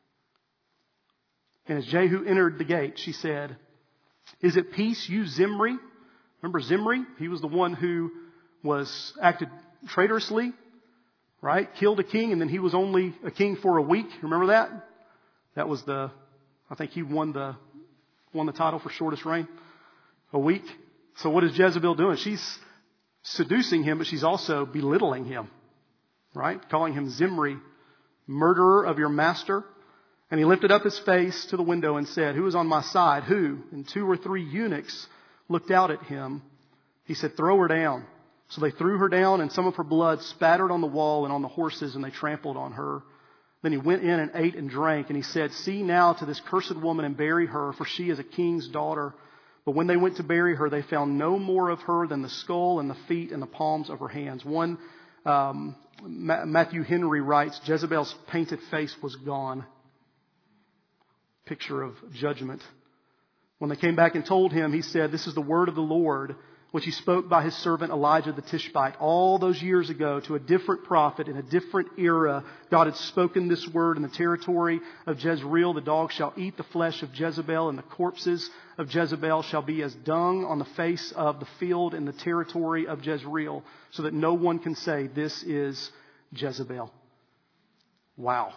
And as Jehu entered the gate, she said, "Is it peace, you Zimri?" Remember Zimri? He was the one who acted traitorously, right? Killed a king, and then he was only a king for a week. Remember that? That was I think he won the title for shortest reign. A week. So what is Jezebel doing? She's seducing him, but she's also belittling him, right? Calling him Zimri, murderer of your master. And he lifted up his face to the window and said, "Who is on my side? Who?" And 2 or 3 eunuchs looked out at him. He said, "Throw her down." So they threw her down, and some of her blood spattered on the wall and on the horses, and they trampled on her. Then he went in and ate and drank, and he said, "See now to this cursed woman and bury her, for she is a king's daughter." But when they went to bury her, they found no more of her than the skull and the feet and the palms of her hands. Matthew Henry writes, Jezebel's painted face was gone. Picture of judgment. When they came back and told him, he said, "This is the word of the Lord, which he spoke by his servant Elijah the Tishbite." All those years ago, to a different prophet in a different era, God had spoken this word in the territory of Jezreel. "The dogs shall eat the flesh of Jezebel, and the corpses of Jezebel shall be as dung on the face of the field in the territory of Jezreel, so that no one can say, 'This is Jezebel.'" Wow.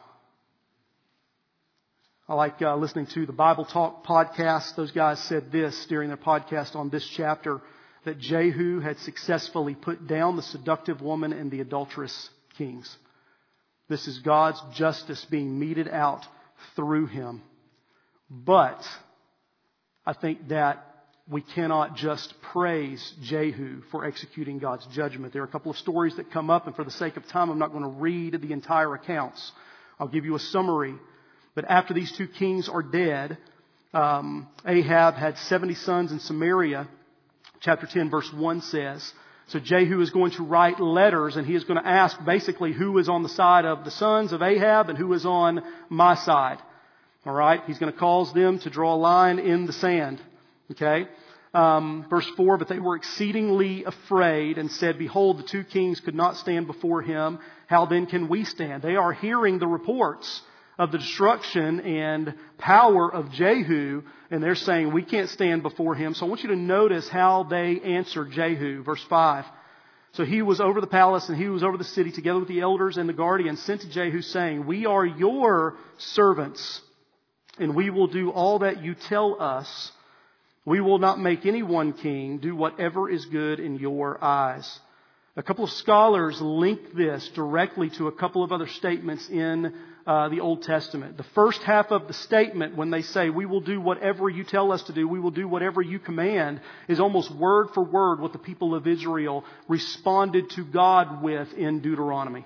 I like listening to the Bible Talk podcast. Those guys said this during their podcast on this chapter, that Jehu had successfully put down the seductive woman and the adulterous kings. This is God's justice being meted out through him. But I think that we cannot just praise Jehu for executing God's judgment. There are a couple of stories that come up, and for the sake of time, I'm not going to read the entire accounts. I'll give you a summary. But after these 2 kings are dead, Ahab had 70 sons in Samaria. Chapter 10 verse 1 says, so Jehu is going to write letters, and he is going to ask basically who is on the side of the sons of Ahab and who is on my side. All right. He's going to cause them to draw a line in the sand. Okay. Verse 4, but they were exceedingly afraid and said, "Behold, the 2 kings could not stand before him. How then can we stand?" They are hearing the reports of the destruction and power of Jehu, and they're saying, "We can't stand before him." So I want you to notice how they answered Jehu. Verse 5. So he was over the palace and he was over the city together with the elders and the guardians, sent to Jehu, saying, "We are your servants, and we will do all that you tell us. We will not make anyone king. Do whatever is good in your eyes." A couple of scholars link this directly to a couple of other statements in the Old Testament. The first half of the statement, when they say, "We will do whatever you tell us to do, we will do whatever you command," is almost word for word what the people of Israel responded to God with in Deuteronomy.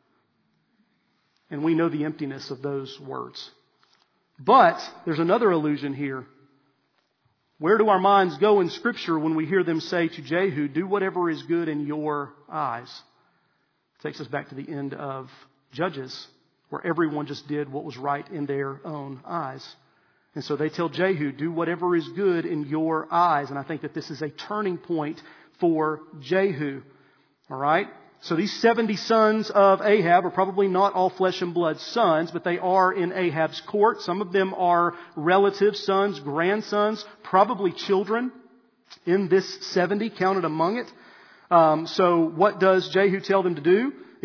And we know the emptiness of those words. But there's another allusion here. Where do our minds go in Scripture when we hear them say to Jehu, "Do whatever is good in your eyes"? It takes us back to the end of Judges, where everyone just did what was right in their own eyes. And so they tell Jehu, "Do whatever is good in your eyes." And I think that this is a turning point for Jehu. All right? So these 70 sons of Ahab are probably not all flesh and blood sons, but they are in Ahab's court. Some of them are relatives, sons, grandsons, probably children in this 70 counted among it. So what does Jehu tell them to do?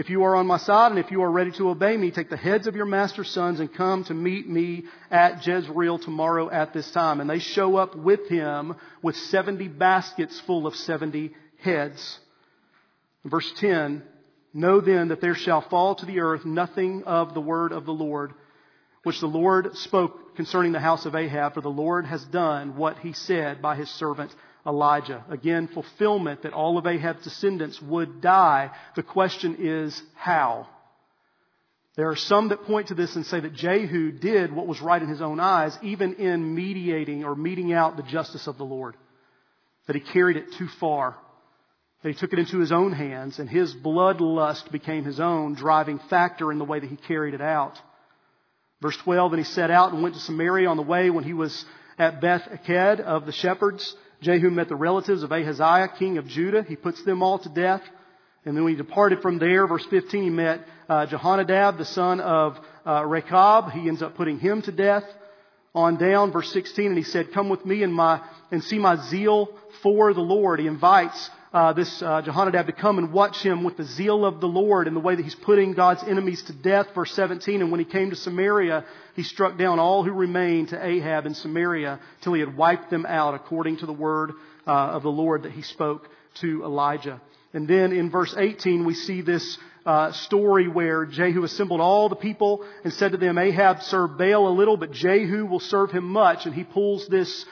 If you are on my side and if you are ready to obey me, take the heads of your master's sons and come to meet me at Jezreel tomorrow at this time. And they show up with him with 70 baskets full of 70 heads. Verse 10, know then that there shall fall to the earth nothing of the word of the Lord, which the Lord spoke concerning the house of Ahab, for the Lord has done what he said by his servant Elijah. Again, fulfillment that all of Ahab's descendants would die. The question is how? There are some that point to this and say that Jehu did what was right in his own eyes, even in mediating or meting out the justice of the Lord. That he carried it too far. That he took it into his own hands, and his bloodlust became his own driving factor in the way that he carried it out. Verse 12, and he set out and went to Samaria. On the way, when he was at Beth-Eked of the shepherds, Jehu met the relatives of Ahaziah, king of Judah. He puts them all to death. And then when he departed from there, verse 15, he met Jehonadab, the son of Rechab. He ends up putting him to death. On down, verse 16, and he said, come with me and see my zeal for the Lord. He invites this Jehonadab to come and watch him with the zeal of the Lord in the way that he's putting God's enemies to death. Verse 17, and when he came to Samaria, he struck down all who remained to Ahab in Samaria till he had wiped them out according to the word of the Lord that he spoke to Elijah. And then in verse 18, we see this story where Jehu assembled all the people and said to them, Ahab served Baal a little, but Jehu will serve him much. And he pulls this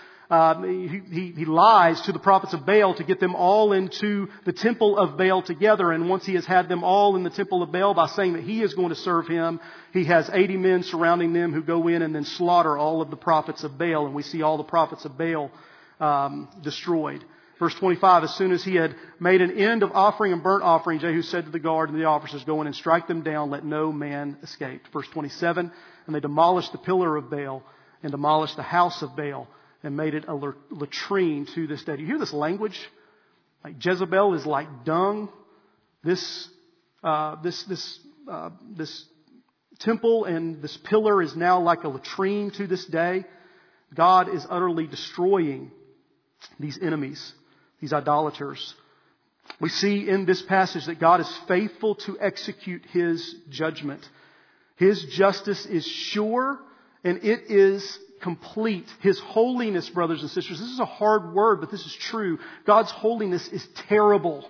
he lies to the prophets of Baal to get them all into the temple of Baal together. And once he has had them all in the temple of Baal by saying that he is going to serve him, he has 80 men surrounding them who go in and then slaughter all of the prophets of Baal. And we see all the prophets of Baal destroyed. Verse 25, as soon as he had made an end of offering and burnt offering, Jehu said to the guard and the officers, go in and strike them down, let no man escape. Verse 27, and they demolished the pillar of Baal and demolished the house of Baal, and made it a latrine to this day. Do you hear this language? Like Jezebel is like dung. This temple and this pillar is now like a latrine to this day. God is utterly destroying these enemies, these idolaters. We see in this passage that God is faithful to execute His judgment. His justice is sure and it is complete. His holiness, brothers and sisters, this is a hard word, but this is true. God's holiness is terrible.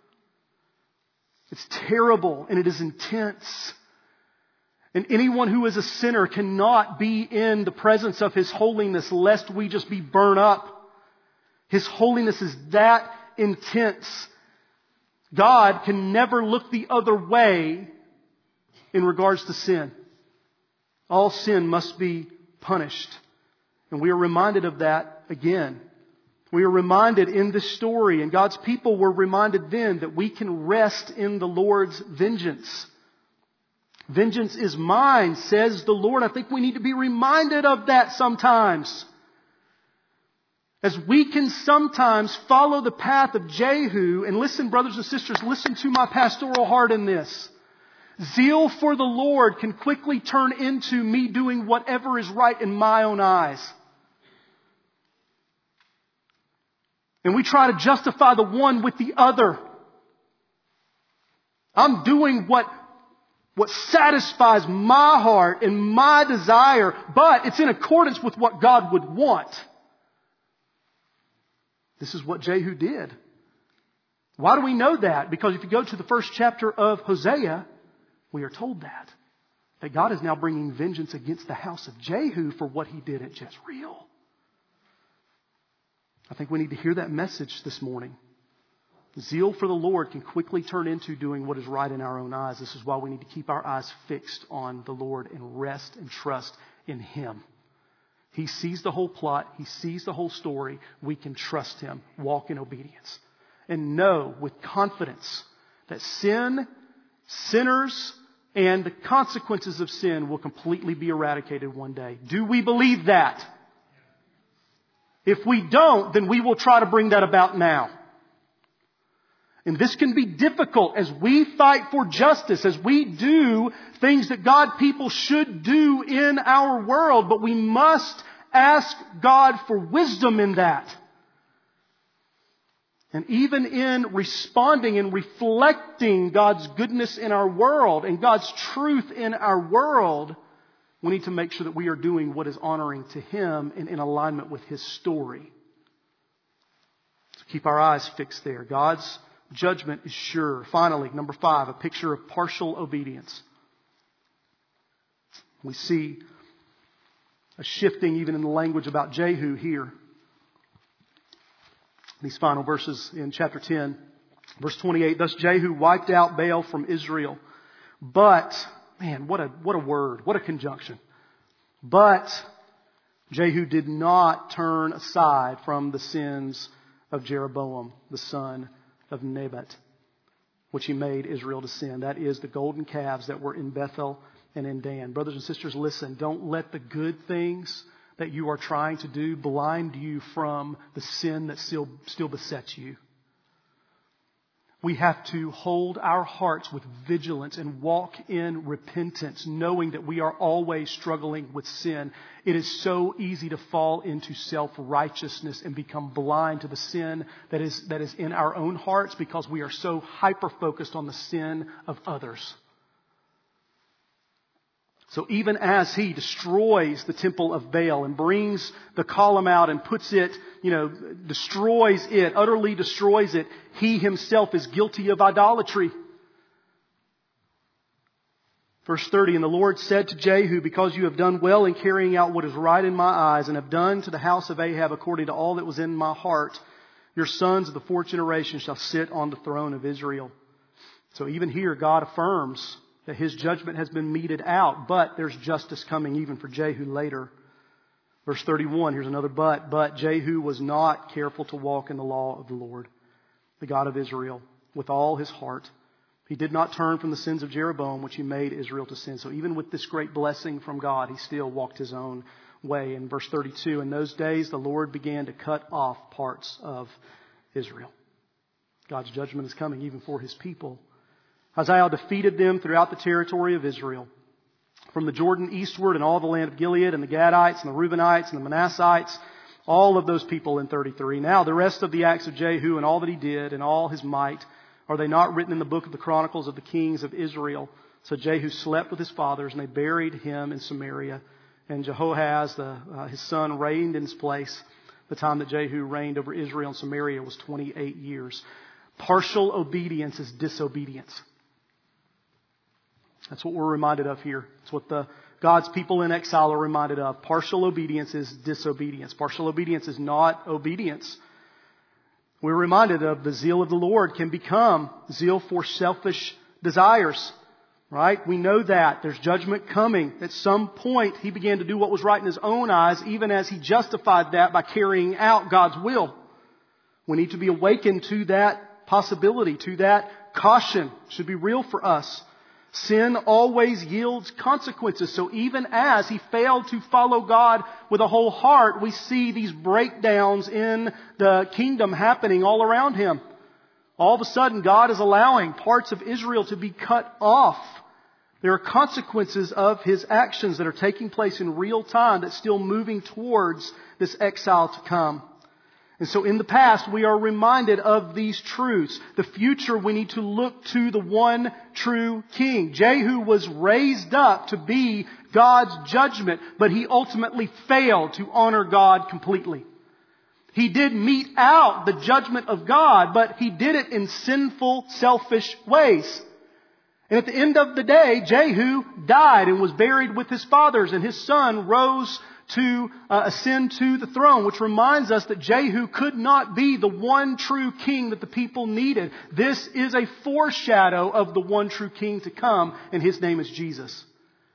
It's terrible and it is intense. And anyone who is a sinner cannot be in the presence of His holiness lest we just be burned up. His holiness is that intense. God can never look the other way in regards to sin. All sin must be punished. And we are reminded of that again. We are reminded in this story, and God's people were reminded then that we can rest in the Lord's vengeance. Vengeance is mine, says the Lord. I think we need to be reminded of that sometimes. As we can sometimes follow the path of Jehu, and listen, brothers and sisters, listen to my pastoral heart in this. Zeal for the Lord can quickly turn into me doing whatever is right in my own eyes. And we try to justify the one with the other. I'm doing what satisfies my heart and my desire, but it's in accordance with what God would want. This is what Jehu did. Why do we know that? Because if you go to the first chapter of Hosea, we are told that God is now bringing vengeance against the house of Jehu for what he did at Jezreel. I think we need to hear that message this morning. Zeal for the Lord can quickly turn into doing what is right in our own eyes. This is why we need to keep our eyes fixed on the Lord and rest and trust in Him. He sees the whole plot. He sees the whole story. We can trust Him, walk in obedience, and know with confidence that sinners, and the consequences of sin will completely be eradicated one day. Do we believe that? If we don't, then we will try to bring that about now. And this can be difficult as we fight for justice, as we do things that God people should do in our world, but we must ask God for wisdom in that. And even in responding and reflecting God's goodness in our world and God's truth in our world, we need to make sure that we are doing what is honoring to Him and in alignment with His story. So keep our eyes fixed there. God's judgment is sure. Finally, number 5, a picture of partial obedience. We see a shifting even in the language about Jehu here. These final verses in chapter 10, verse 28. Thus Jehu wiped out Baal from Israel. But, man, what a word, what a conjunction. But Jehu did not turn aside from the sins of Jeroboam, the son of Nebat, which he made Israel to sin. That is the golden calves that were in Bethel and in Dan. Brothers and sisters, listen, don't let the good things that you are trying to do blind you from the sin that still besets you. We have to hold our hearts with vigilance and walk in repentance, knowing that we are always struggling with sin. It is so easy to fall into self-righteousness and become blind to the sin that is in our own hearts because we are so hyper-focused on the sin of others. So even as he destroys the temple of Baal and brings the column out and puts it, destroys it, utterly destroys it, he himself is guilty of idolatry. Verse 30, and the Lord said to Jehu, because you have done well in carrying out what is right in my eyes and have done to the house of Ahab according to all that was in my heart, your sons of the fourth generation shall sit on the throne of Israel. So even here God affirms that His judgment has been meted out, but there's justice coming even for Jehu later. Verse 31, here's another but. But Jehu was not careful to walk in the law of the Lord, the God of Israel, with all his heart. He did not turn from the sins of Jeroboam, which he made Israel to sin. So even with this great blessing from God, he still walked his own way. In verse 32, in those days the Lord began to cut off parts of Israel. God's judgment is coming even for His people. Hazael defeated them throughout the territory of Israel, from the Jordan eastward and all the land of Gilead and the Gadites and the Reubenites and the Manassites, all of those people in 33. Now the rest of the acts of Jehu and all that he did and all his might, are they not written in the book of the Chronicles of the kings of Israel? So Jehu slept with his fathers and they buried him in Samaria. And Jehoahaz, his son, reigned in his place. The time that Jehu reigned over Israel and Samaria was 28 years. Partial obedience is disobedience. That's what we're reminded of here. It's what God's people in exile are reminded of. Partial obedience is disobedience. Partial obedience is not obedience. We're reminded of the zeal of the Lord can become zeal for selfish desires. Right? We know that. There's judgment coming. At some point, he began to do what was right in his own eyes, even as he justified that by carrying out God's will. We need to be awakened to that possibility, to that caution. It should be real for us. Sin always yields consequences. So even as he failed to follow God with a whole heart, we see these breakdowns in the kingdom happening all around him. All of a sudden, God is allowing parts of Israel to be cut off. There are consequences of his actions that are taking place in real time that's still moving towards this exile to come. And so in the past, we are reminded of these truths. The future, we need to look to the one true king. Jehu was raised up to be God's judgment, but he ultimately failed to honor God completely. He did mete out the judgment of God, but he did it in sinful, selfish ways. And at the end of the day, Jehu died and was buried with his fathers, and his son rose to ascend to the throne, which reminds us that Jehu could not be the one true king that the people needed. This is a foreshadow of the one true king to come, and his name is Jesus.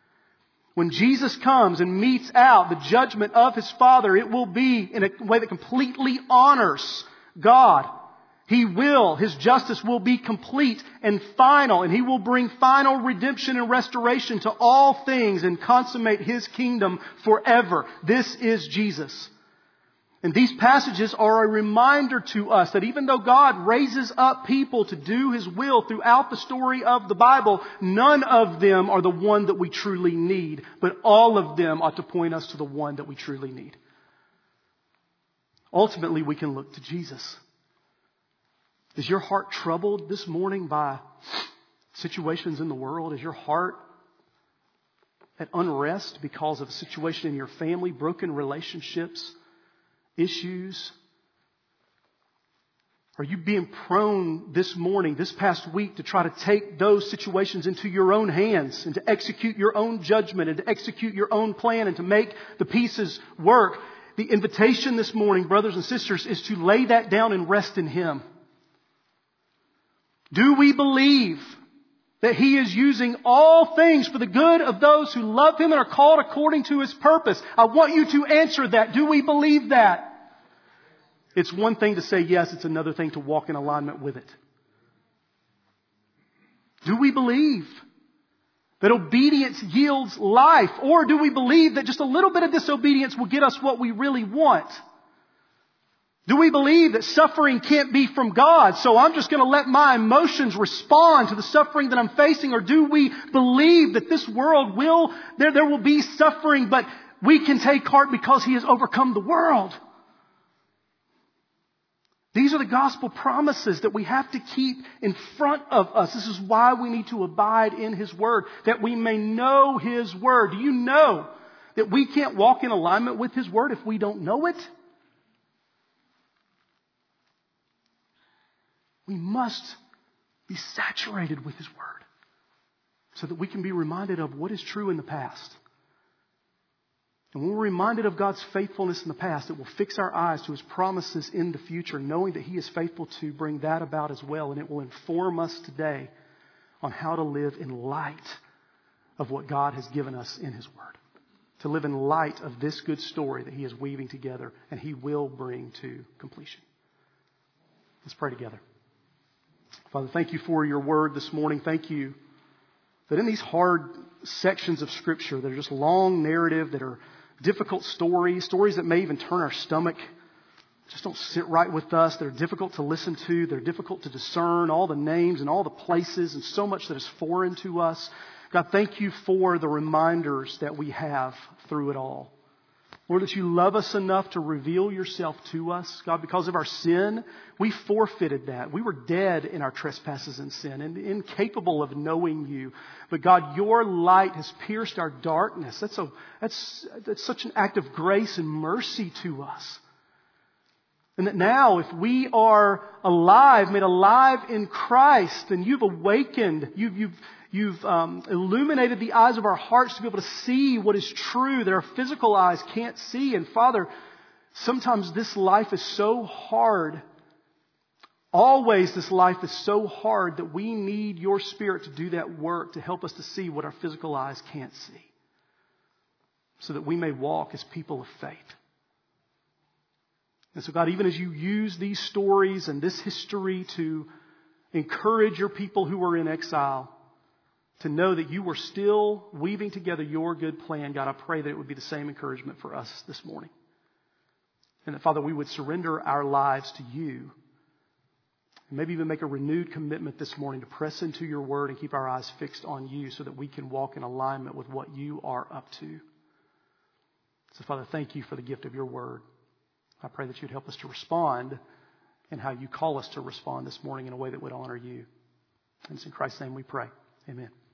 When Jesus comes and metes out the judgment of his Father, it will be in a way that completely honors God. His justice will be complete and final, and he will bring final redemption and restoration to all things and consummate his kingdom forever. This is Jesus. And these passages are a reminder to us that even though God raises up people to do his will throughout the story of the Bible, none of them are the one that we truly need, but all of them ought to point us to the one that we truly need. Ultimately, we can look to Jesus. Is your heart troubled this morning by situations in the world? Is your heart at unrest because of a situation in your family, broken relationships, issues? Are you being prone this morning, this past week, to try to take those situations into your own hands and to execute your own judgment and to execute your own plan and to make the pieces work? The invitation this morning, brothers and sisters, is to lay that down and rest in Him. Do we believe that He is using all things for the good of those who love Him and are called according to His purpose? I want you to answer that. Do we believe that? It's one thing to say yes, it's another thing to walk in alignment with it. Do we believe that obedience yields life? Or do we believe that just a little bit of disobedience will get us what we really want? Do we believe that suffering can't be from God, so I'm just going to let my emotions respond to the suffering that I'm facing? Or do we believe that this world there will be suffering, but we can take heart because He has overcome the world? These are the gospel promises that we have to keep in front of us. This is why we need to abide in His Word, that we may know His Word. Do you know that we can't walk in alignment with His Word if we don't know it? We must be saturated with His Word so that we can be reminded of what is true in the past. And when we're reminded of God's faithfulness in the past, it will fix our eyes to His promises in the future, knowing that He is faithful to bring that about as well. And it will inform us today on how to live in light of what God has given us in His Word. To live in light of this good story that He is weaving together and He will bring to completion. Let's pray together. Father, thank You for Your Word this morning. Thank You that in these hard sections of Scripture that are just long narrative, that are difficult stories that may even turn our stomach, just don't sit right with us. They're difficult to listen to. They're difficult to discern, all the names and all the places and so much that is foreign to us. God, thank You for the reminders that we have through it all. Lord, that You love us enough to reveal Yourself to us. God, because of our sin, we forfeited that. We were dead in our trespasses and sin and incapable of knowing You. But God, Your light has pierced our darkness. That's such an act of grace and mercy to us. And that now, if we are alive, made alive in Christ, and You've awakened, You've illuminated the eyes of our hearts to be able to see what is true that our physical eyes can't see. And Father, sometimes this life is so hard. Always this life is so hard that we need Your Spirit to do that work to help us to see what our physical eyes can't see, so that we may walk as people of faith. And so God, even as You use these stories and this history to encourage Your people who are in exile, to know that You were still weaving together Your good plan, God, I pray that it would be the same encouragement for us this morning. And that, Father, we would surrender our lives to You. And maybe even make a renewed commitment this morning to press into Your Word and keep our eyes fixed on You so that we can walk in alignment with what You are up to. So, Father, thank You for the gift of Your Word. I pray that You'd help us to respond in how You call us to respond this morning in a way that would honor You. And it's in Christ's name we pray. Amen.